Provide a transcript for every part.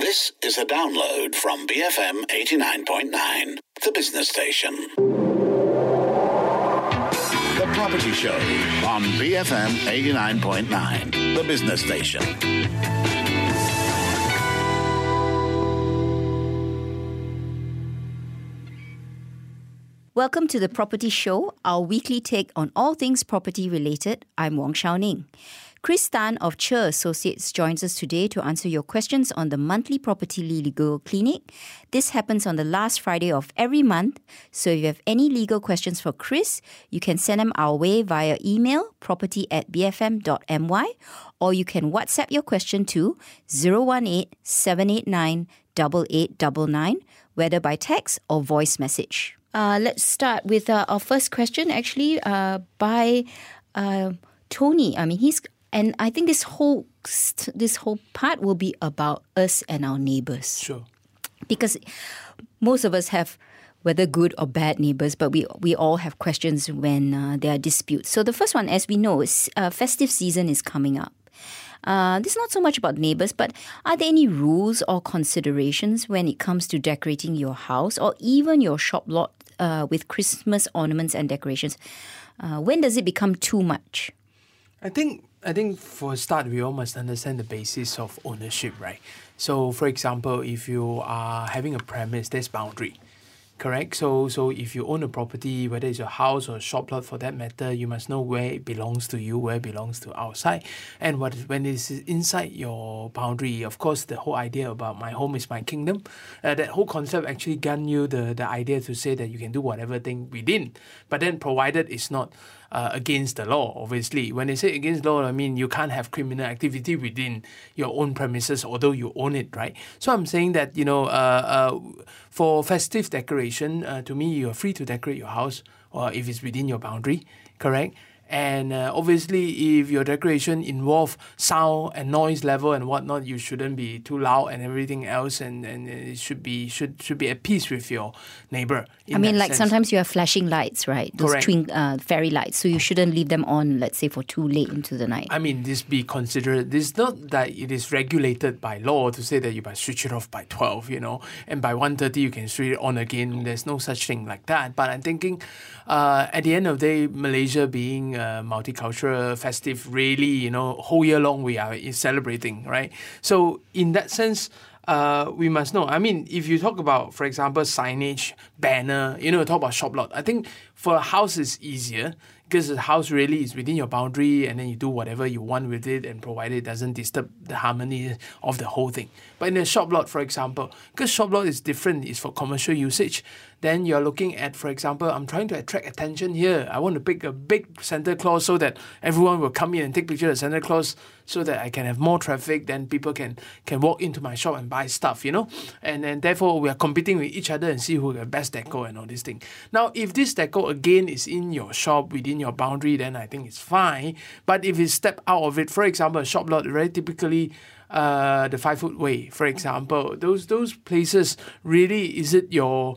This is a download from BFM 89.9, the business station. The Property Show on BFM 89.9, the business station. Welcome to The Property Show, our weekly take on all things property related. I'm Wong Shao Ning. Chris Tan of Cher Associates joins us today to answer your questions on the monthly property legal clinic. This happens on the last Friday of every month. So if you have any legal questions for Chris, you can send them our way via email, property@bfm.my, or you can WhatsApp your question to 018-789-8899, whether by text or voice message. Let's start with our first question, actually, by Tony. And I think this whole part will be about us and our neighbours. Sure. Because most of us have, whether good or bad neighbours, but we all have questions when there are disputes. So the first one, as we know, is festive season is coming up. This is not so much about neighbours, but are there any rules or considerations when it comes to decorating your house or even your shop lot with Christmas ornaments and decorations? When does it become too much? I think for a start, we all must understand the basis of ownership, right? So, for example, if you are having a premise, there's boundary, correct? So if you own a property, whether it's your house or a shop lot for that matter, you must know where it belongs to you, where it belongs to outside. And when it's inside your boundary, of course, the whole idea about my home is my kingdom, that whole concept actually gun you the idea to say that you can do whatever thing within, but then provided it's not against the law, obviously. When they say against law, I mean you can't have criminal activity within your own premises, although you own it, right? So I'm saying that, for festive decoration, to me, you're free to decorate your house, or if it's within your boundary, correct? And obviously, if your decoration involve sound and noise level and whatnot, you shouldn't be too loud and everything else, and it should be at peace with your neighbor. Sometimes you have flashing lights, right? Those fairy lights, so you shouldn't leave them on, let's say, for too late into the night. This be considerate. This is not that it is regulated by law to say that you must switch it off by 12, and by 1:30 you can switch it on again. There's no such thing like that. But I'm thinking, at the end of the day, Malaysia being multicultural, festive, really, whole year long we are celebrating, right? So in that sense, we must know. If you talk about, for example, signage, banner, talk about shop lot. I think for a house it's easier because the house really is within your boundary, and then you do whatever you want with it, and provided it doesn't disturb the harmony of the whole thing. But in a shop lot, for example, because shop lot is different, it's for commercial usage, then you're looking at, for example, I'm trying to attract attention here. I want to pick a big Santa Claus so that everyone will come in and take pictures of Santa Claus so that I can have more traffic, then people can walk into my shop and buy stuff, and therefore we are competing with each other and see who has the best deco and all these things. Now, if this deco again is in your shop, within your boundary, then I think it's fine. But if you step out of it, for example, a shop lot, very typically the 5 foot way, for example, those places, really, is it your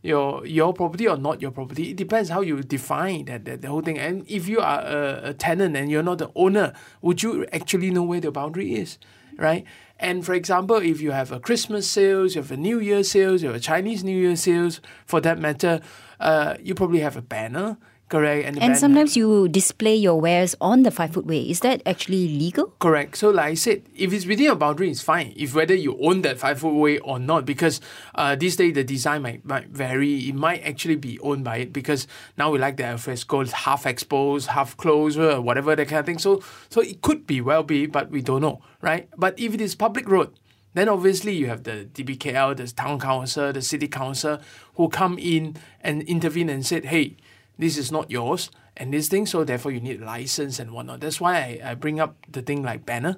property or not your property? It depends how you define that the whole thing. And if you are a tenant and you're not the owner, would you actually know where the boundary is, right? And for example, if you have a Christmas sales, you have a New Year sales, you have a Chinese New Year sales, for that matter, you probably have a banner, correct? And sometimes you display your wares on the 5 foot way. Is that actually legal? Correct. So like I said, if it's within your boundary, it's fine. If whether you own that 5 foot way or not, because these days the design might vary. It might actually be owned by it, because now we like the alfresco, half exposed, half closed, or whatever, that kind of thing. So it could well be, but we don't know, right? But if it is public road, then obviously you have the DBKL, the town council, the city council, who come in and intervene and said, hey, this is not yours, and this thing, so therefore you need a license and whatnot. That's why I bring up the thing like banner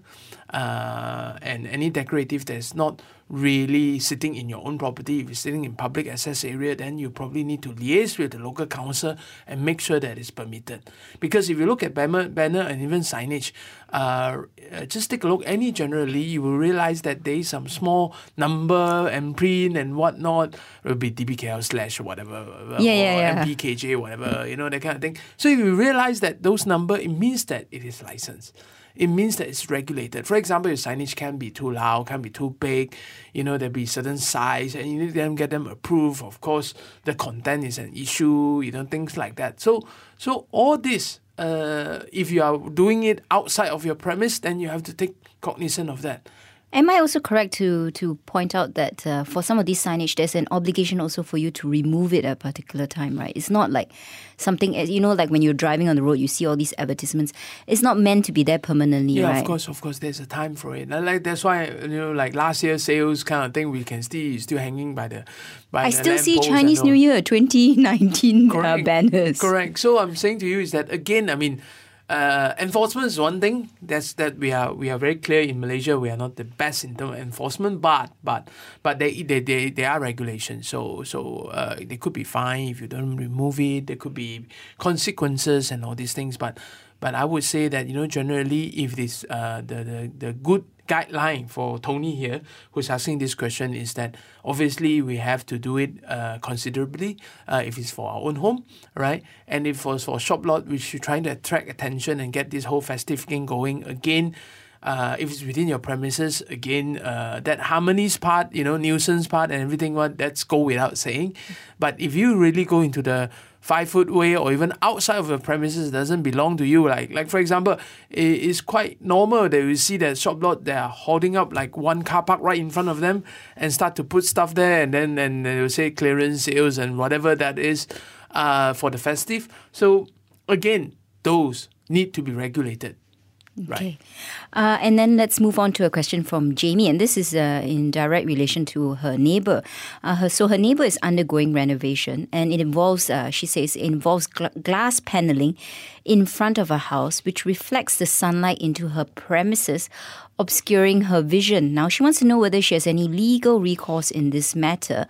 and any decorative that's not really sitting in your own property. If it's sitting in public access area, then you probably need to liaise with the local council and make sure that it's permitted. Because if you look at banner and even signage, just take a look, any generally, you will realize that there is some small number and print and whatnot. It will be DBKL / whatever, or MPKJ, whatever, that kind of thing. So if you realize that those number, it means that it is licensed. it means that it's regulated. For example, your signage can't be too loud, can't be too big, there'll be certain size, and you need to get them approved. Of course, the content is an issue, things like that. So all this, if you are doing it outside of your premise, then you have to take cognizance of that. Am I also correct to point out that for some of these signage, there's an obligation also for you to remove it at a particular time, right? It's not like something, like when you're driving on the road, you see all these advertisements. It's not meant to be there permanently, right? Yeah, of course, there's a time for it. And that's why, like last year's sales kind of thing, we can still hanging by the I still see Chinese New Year 2019 banners. Correct. So I'm saying to you is that, again, enforcement is one thing. That we are very clear in Malaysia. We are not the best in terms of enforcement, but they are regulations. So they could be fined if you don't remove it. There could be consequences and all these things. But I would say that generally, if this the good guideline for Tony here, who's asking this question, is that obviously we have to do it considerably if it's for our own home, right? And if it was for a shop lot, which you're trying to attract attention and get this whole festive thing going again, if it's within your premises, again, that harmonies part, nuisance part and everything, that's go without saying. But if you really go into the 5-foot way or even outside of the premises, doesn't belong to you. Like for example, it's quite normal that you see that shop lot, they are holding up like one car park right in front of them and start to put stuff there, and then they will say clearance sales and whatever that is for the festive. So again, those need to be regulated. Okay. And then let's move on to a question from Jamie, and this is in direct relation to her neighbour. So her neighbour is undergoing renovation, and it involves, she says, glass panelling in front of her house, which reflects the sunlight into her premises, obscuring her vision. Now, she wants to know whether she has any legal recourse in this matter.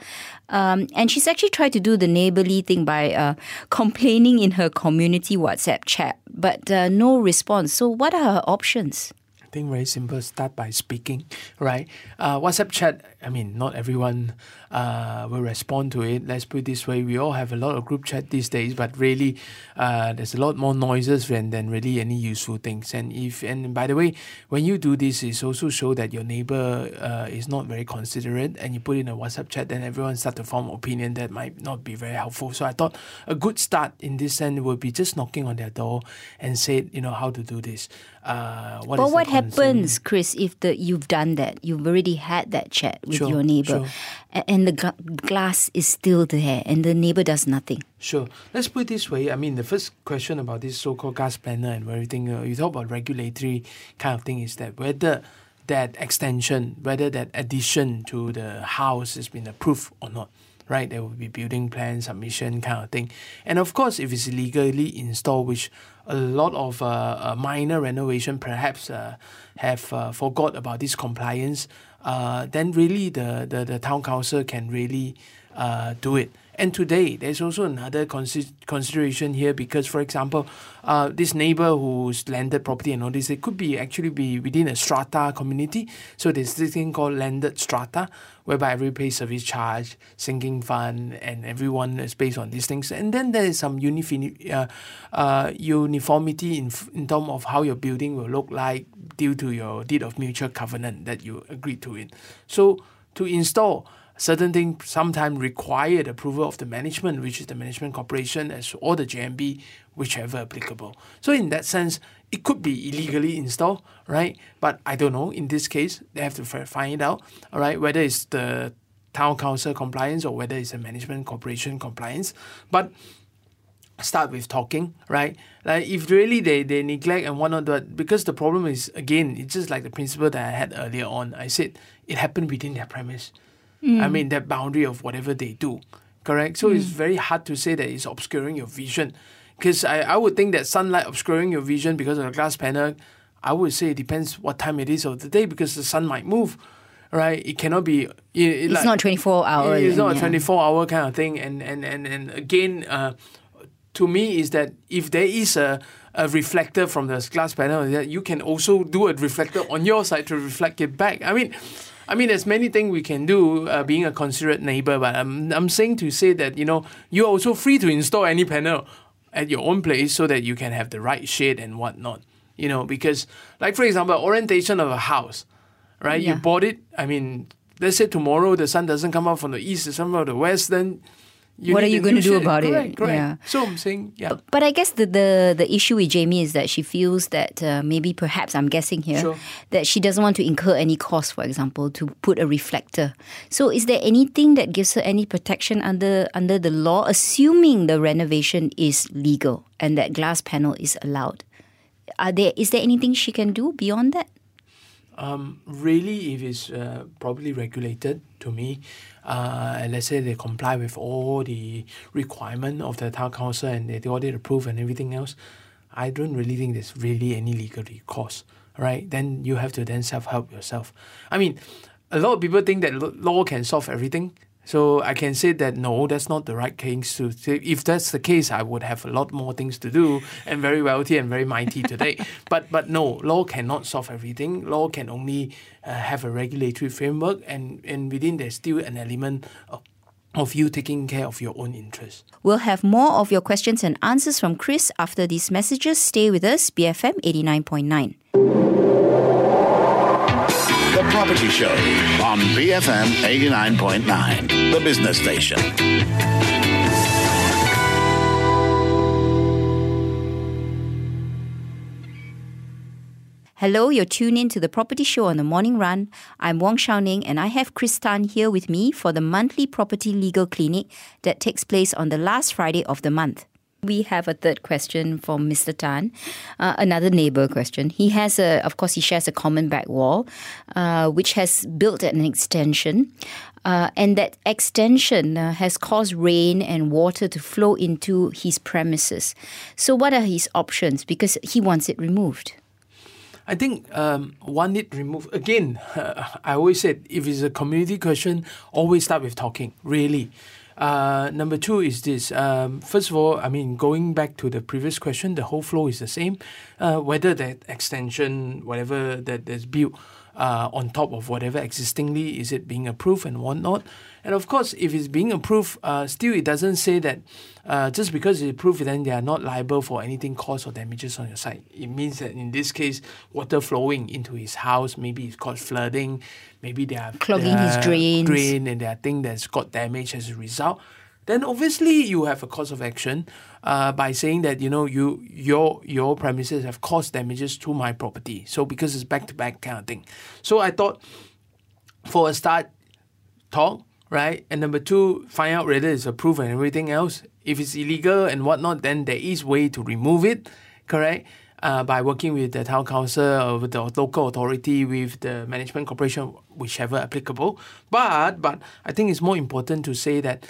And she's actually tried to do the neighbourly thing by complaining in her community WhatsApp chat, but no response. So what are her options? I think very simple. Start by speaking, right? WhatsApp chat, not everyone will respond to it. Let's put it this way. We all have a lot of group chat these days, but really there's a lot more noises than really any useful things. And by the way, when you do this, it also show that your neighbor is not very considerate, and you put in a WhatsApp chat, then everyone start to form opinion that might not be very helpful. So I thought a good start in this sense would be just knocking on their door and say, how to do this. What happens, Chris, if you've done that? You've already had that chat with your neighbor, and the glass is still there, and the neighbor does nothing. Sure. Let's put it this way. The first question about this so-called gas planner and everything, you talk about regulatory kind of thing, is that whether that extension, whether that addition to the house has been approved or not. Right, there will be building plan submission kind of thing. And of course, if it's legally installed, which a lot of minor renovation perhaps have forgot about this compliance, then really the town council can really do it. And today, there's also another consideration here because, for example, this neighbor who's landed property and all this, it could actually be within a strata community. So there's this thing called landed strata, whereby everybody pays service charge, sinking fund, and everyone is based on these things. And then there is some uniformity in terms of how your building will look like due to your deed of mutual covenant that you agreed to it. So to install certain things sometimes require the approval of the management, which is the management corporation, or the JMB, whichever applicable. So in that sense, it could be illegally installed, right? But I don't know. In this case, they have to find it out, all right, whether it's the town council compliance or whether it's a management corporation compliance. But start with talking, right? Like if really they neglect and whatnot, but because the problem is, again, it's just like the principle that I had earlier on. I said it happened within their premise. That boundary of whatever they do, correct? So it's very hard to say that it's obscuring your vision. Because I would think that sunlight obscuring your vision because of the glass panel, I would say it depends what time it is of the day because the sun might move, right? It cannot be... It's not 24 hours. It's not a 24-hour kind of thing. And again, to me is that if there is a reflector from the glass panel, you can also do a reflector on your side to reflect it back. I mean, there's many things we can do being a considerate neighbor, but I'm saying to say that, you're also free to install any panel at your own place so that you can have the right shade and whatnot. because, like, for example, orientation of a house, right? Yeah. You bought it, let's say tomorrow the sun doesn't come out from the east, the sun from the west, then what are you going to do about it? Correct. Yeah. So I'm saying, yeah. But I guess the issue with Jamie is that she feels that maybe perhaps, I'm guessing here, Sure. that she doesn't want to incur any cost, for example, to put a reflector. So is there anything that gives her any protection under the law, assuming the renovation is legal and that glass panel is allowed? Is there anything she can do beyond that? Really, if it's properly regulated, to me, and let's say they comply with all the requirement of the town council and they audit approved and everything else, I don't really think there's really any legal recourse, right? Then you have to then self-help yourself. A lot of people think that law can solve everything. So I can say that no, that's not the right case to say. If that's the case, I would have a lot more things to do and very wealthy and very mighty today. But no, law cannot solve everything. Law can only have a regulatory framework, and within there's still an element of you taking care of your own interests. We'll have more of your questions and answers from Chris after these messages. Stay with us, BFM 89.9. The Property Show on BFM 89.9, the business station. Hello, you're tuned in to The Property Show on the Morning Run. I'm Wong Xiaoning and I have Chris Tan here with me for the monthly property legal clinic that takes place on the last Friday of the month. We have a third question from Mr. Tan, another neighbour question. He has he shares a common back wall, which has built an extension, and that extension has caused rain and water to flow into his premises. So what are his options? Because he wants it removed. I think want it removed. Again, I always said, if it's a community question, always start with talking, really. Number two is this. First of all, going back to the previous question, the whole flow is the same. Whether that extension, whatever that is built on top of whatever existingly, is it being approved and whatnot. And of course, if it's being approved, still it doesn't say that just because it's approved, then they are not liable for anything cost or damages on your side. It means that in this case, water flowing into his house, maybe it's caused flooding, maybe they are clogging his drains, and there are things that's got damage as a result. Then obviously you have a cause of action by saying that your premises have caused damages to my property. So because it's back-to-back kind of thing. So I thought, for a start, talk, right? And number two, find out whether it's approved and everything else. If it's illegal and whatnot, then there is way to remove it, correct? By working with the town council or with the local authority, with the management corporation, whichever applicable. But I think it's more important to say that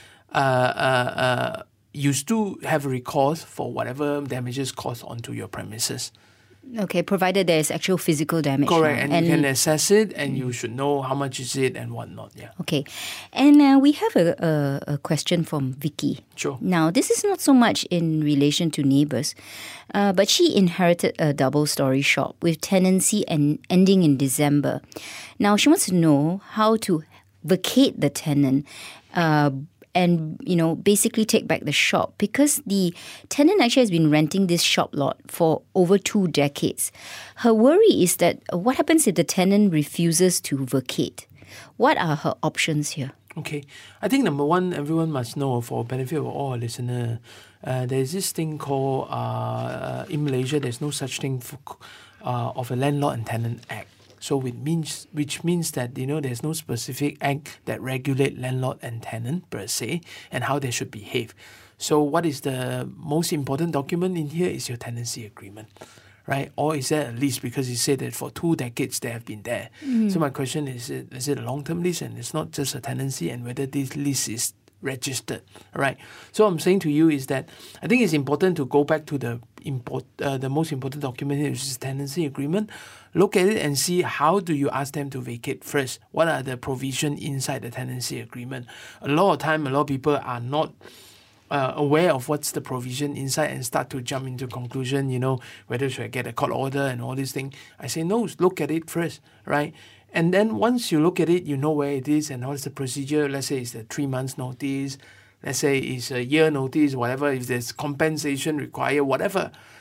you still have a recourse for whatever damages caused onto your premises. Okay, provided there is actual physical damage. Correct, and you can assess it, and you should know how much is it and whatnot. Yeah. Okay, and we have a question from Vicky. Sure. Now, this is not so much in relation to neighbours, but she inherited a double-storey shop with tenancy and ending in December. Now, she wants to know how to vacate the tenant and, basically take back the shop, because the tenant actually has been renting this shop lot for over 2 decades. Her worry is that what happens if the tenant refuses to vacate? What are her options here? Okay. I think number one, everyone must know, for benefit of all listeners, there's this thing called, in Malaysia, there's no such thing of a Landlord and Tenant Act. So which means that, there's no specific act that regulate landlord and tenant per se and how they should behave. So what is the most important document in here is your tenancy agreement, right? Or is there a lease, because you said that for 2 decades they have been there. So my question is it a long-term lease, and it's not just a tenancy, and whether this lease is registered, right? So I'm saying to you is that I think it's important to go back to the most important document here, which is tenancy agreement. Look at it and see, how do you ask them to vacate first? What are the provision inside the tenancy agreement? A lot of time, a lot of people are not aware of what's the provision inside and start to jump into conclusion, whether should I get a court order and all these things. I say, no, look at it first, right? And then once you look at it, you know where it is and what's the procedure. Let's say it's a 3 months notice. Let's say it's a year notice, whatever. If there's compensation required, whatever.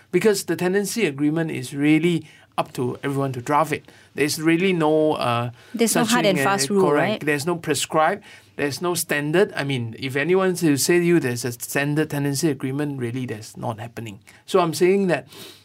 because the tenancy agreement is really up to everyone to draft it. There's really no... There's no hard and fast rule, correct. right? There's no prescribed. There's no standard. I mean, if anyone to say to you there's a standard tenancy agreement, really that's not happening. So I'm saying that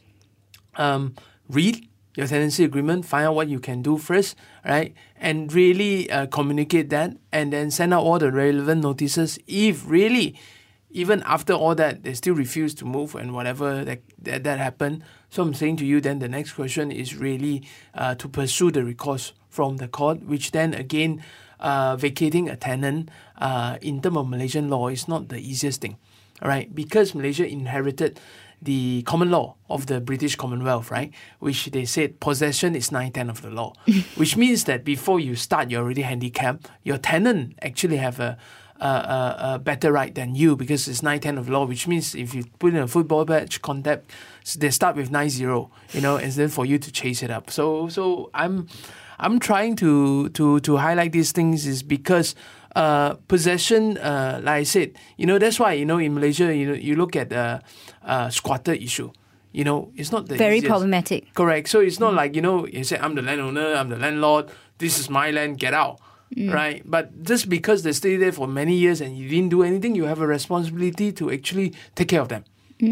read your tenancy agreement, find out what you can do first, right? And really communicate that, and then send out all the relevant notices. If really, even after all that, they still refuse to move and whatever that happened. So I'm saying to you, then the next question is really to pursue the recourse from the court, which then again, vacating a tenant in terms of Malaysian law is not the easiest thing, all right? Because Malaysia inherited the common law of the British Commonwealth, right? Which they said possession is 9/10 of the law, which means that before you start, you're already handicapped. Your tenant actually have a better right than you because it's 9/10 of law, which means if you put in a football match contact, they start with 9-0, and then for you to chase it up. So I'm trying to highlight these things is because possession, like I said, that's why, in Malaysia, you look at the squatter issue, it's not the very easiest. problematic. Correct. So it's not like, you say, I'm the landowner, I'm the landlord, this is my land, get out. Right? But just because they stay there for many years and you didn't do anything, you have a responsibility to actually take care of them.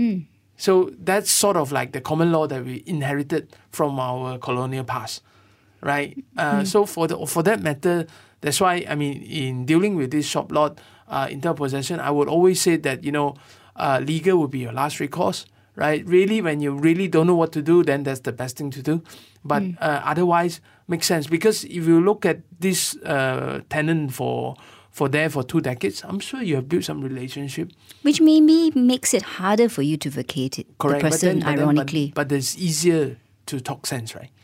So that's sort of like the common law that we inherited from our colonial past. Right? So for that matter, that's why, in dealing with this shop lot interpossession, I would always say that, legal would be your last recourse, right? Really, when you really don't know what to do, then that's the best thing to do. But otherwise, makes sense. Because if you look at this tenant for 2 decades, I'm sure you have built some relationship. Which maybe makes it harder for you to vacate it. Correct. The person, ironically. But it's easier to talk sense, right?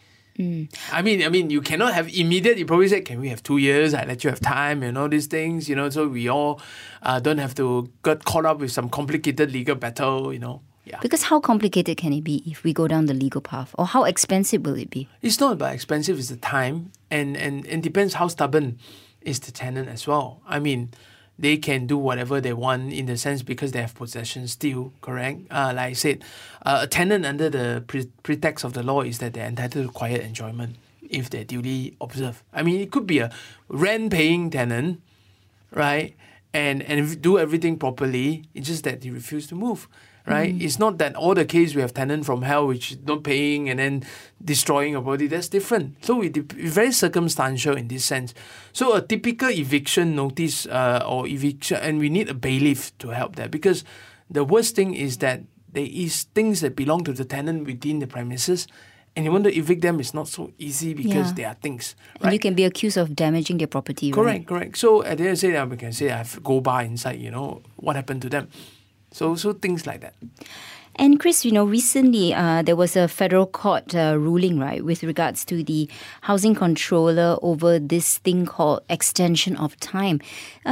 I mean, you cannot have immediate. You probably say, "Can we have 2 years? I let you have time and all these things." So we all don't have to get caught up with some complicated legal battle. Yeah. Because how complicated can it be if we go down the legal path, or how expensive will it be? It's not about expensive; it's the time, and depends how stubborn is the tenant as well. I mean, they can do whatever they want in the sense because they have possession still, correct? Like I said, a tenant under the pretext of the law is that they're entitled to quiet enjoyment if they're duly observed. I mean, it could be a rent-paying tenant, right? And if do everything properly, it's just that they refuse to move, right? It's not that all the case we have tenant from hell which is not paying and then destroying a body. That's different. So it's very circumstantial in this sense. So a typical eviction notice or eviction, and we need a bailiff to help that, because the worst thing is that there is things that belong to the tenant within the premises, and you want to evict them, it's not so easy because there are things. Right? And you can be accused of damaging their property, right? Correct. So at the end of the day, we can say I have go bar inside, what happened to them. So things like that. And Chris, recently there was a federal court ruling, right, with regards to the housing controller over this thing called extension of time.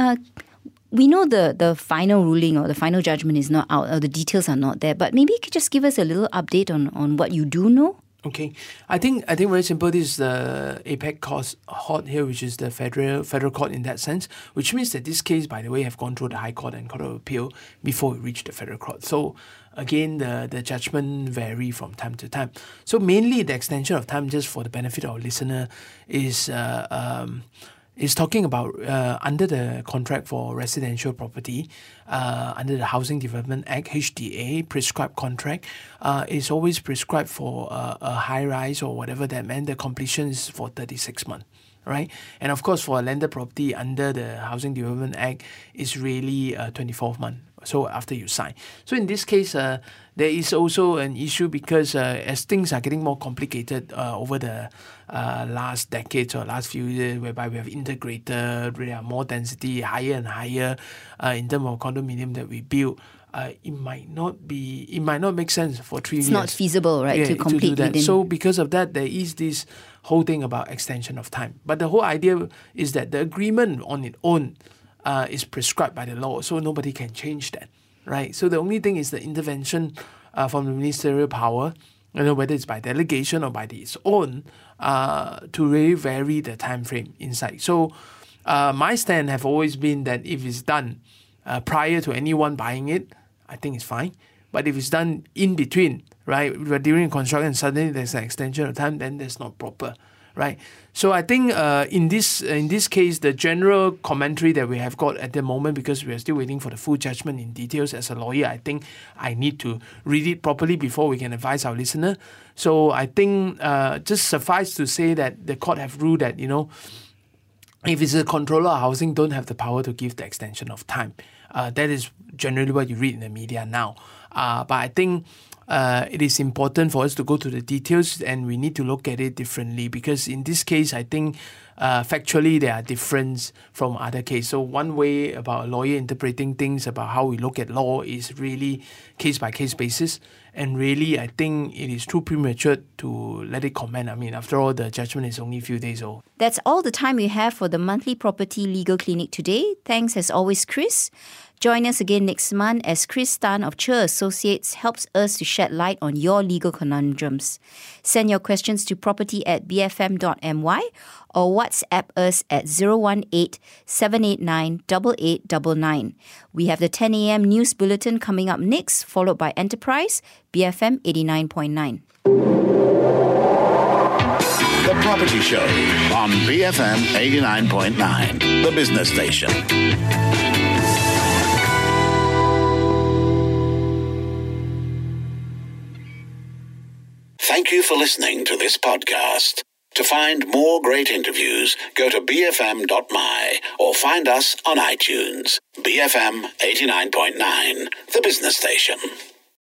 We know the final ruling or the final judgment is not out, or the details are not there, but maybe you could just give us a little update on what you do know. Okay, I think very simple. This is the APEC court here, which is the federal court in that sense, which means that this case, by the way, have gone through the High Court and Court of Appeal before it reached the federal court. So again, the judgment vary from time to time. So mainly the extension of time, just for the benefit of our listener, is talking about under the contract for residential property, under the Housing Development Act, HDA, prescribed contract, is always prescribed for a high-rise or whatever that meant. The completion is for 36 months, right? And of course, for a landed property under the Housing Development Act, it's really 24 months. So after you sign. So in this case, there is also an issue because as things are getting more complicated over the last decades or last few years, whereby we have integrated, we have more density, higher and higher in terms of condominium that we build. It might not make sense for 3 years. It's not feasible, right, to complete to do that. within. So because of that, there is this whole thing about extension of time. But the whole idea is that the agreement on its own is prescribed by the law, so nobody can change that, right? So the only thing is the intervention from the ministerial power, whether it's by delegation or by its own, to really vary the time frame inside. So my stand have always been that if it's done prior to anyone buying it, I think it's fine. But if it's done in between, right? But during construction, suddenly there's an extension of time, then that's not proper, right? So I think in this case, the general commentary that we have got at the moment, because we are still waiting for the full judgment in details as a lawyer, I think I need to read it properly before we can advise our listener. So I think just suffice to say that the court have ruled that, if it's a controller of housing, don't have the power to give the extension of time. That is generally what you read in the media now. But I think it is important for us to go to the details, and we need to look at it differently, because in this case, I think factually there are differences from other cases. So one way about a lawyer interpreting things about how we look at law is really case-by-case basis. And really, I think it is too premature to let it comment. I mean, after all, the judgment is only a few days old. That's all the time we have for the monthly Property Legal Clinic today. Thanks as always, Chris. Join us again next month as Chris Tan of Cher Associates helps us to shed light on your legal conundrums. Send your questions to property@bfm.my or WhatsApp us at 018-789-8899. We have the 10 a.m. news bulletin coming up next, followed by Enterprise, BFM 89.9. The Property Show on BFM 89.9, the business station. Thank you for listening to this podcast. To find more great interviews, go to bfm.my or find us on iTunes. BFM 89.9, the business station.